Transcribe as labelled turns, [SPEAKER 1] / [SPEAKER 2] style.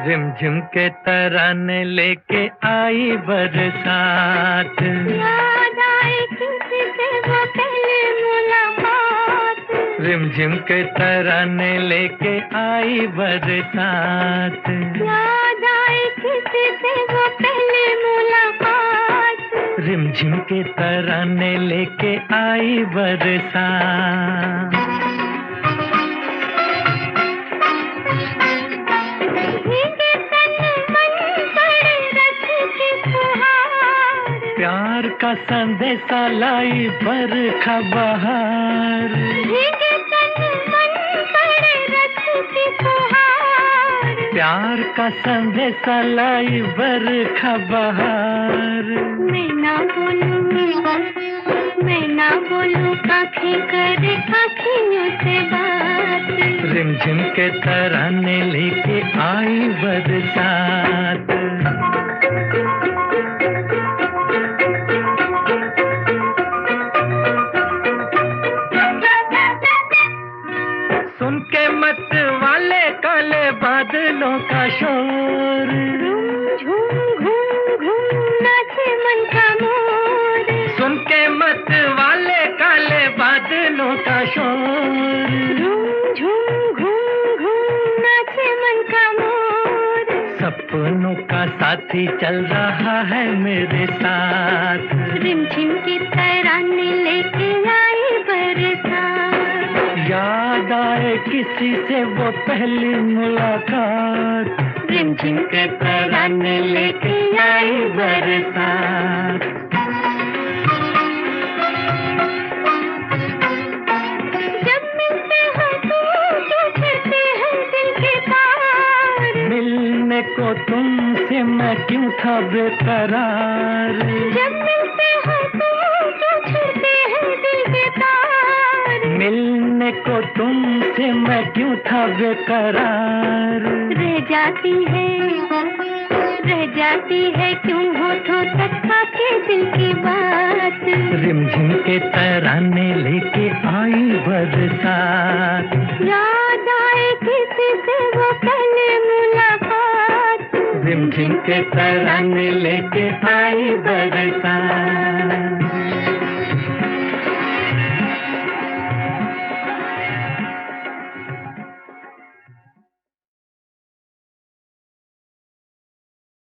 [SPEAKER 1] रिमझिम के तराने लेके आई बरसात।
[SPEAKER 2] याद आए किसी से वो पहली मुलाकात।
[SPEAKER 1] रिमझिम के तराने लेके आई बरसात।
[SPEAKER 2] याद आए किसी से वो पहली मुलाकात।
[SPEAKER 1] रिमझिम के तराने लेके आई बरसात। प्यार का संदेशा लाई बरखा बहार। प्यार का संदेशा लाई बरखा बहार।
[SPEAKER 2] मैं ना बोलूं आँखें करे आँखियों से बात।
[SPEAKER 1] रिमझिम के तराने लेके आई बरसात। सुन के मत वाले काले बादलों का शोर।
[SPEAKER 2] झूम घूम घूम नाचे मन का मोर।
[SPEAKER 1] सुन के मत वाले काले बादलों का शोर।
[SPEAKER 2] झूम घूम घूम नाचे मन का मोर।
[SPEAKER 1] सपनों का साथी चल रहा है मेरे साथ।
[SPEAKER 2] रिमझिम की तराने लेके आई बरसात।
[SPEAKER 1] याद आए किसी से वो पहली मुलाकात।
[SPEAKER 2] रिमझिम के तराने लेके आई बरसात। जब मिलते हैं तो छूटते हैं दिल के तार।
[SPEAKER 1] मिलने को तुमसे मैं क्यों था बेकरार।
[SPEAKER 2] जब मिलते हैं तो छूटते हैं दिल के तार।
[SPEAKER 1] मिलने को तुमसे मैं क्यों था बेकरार।
[SPEAKER 2] रह जाती है क्यों होठों तक आके दिल की बात।
[SPEAKER 1] रिमझिम के तराने लेके आई बरसात।
[SPEAKER 2] याद आए किसी से वो पहली मुलाकात।
[SPEAKER 1] रिमझिम के तराने लेके आई बरसात।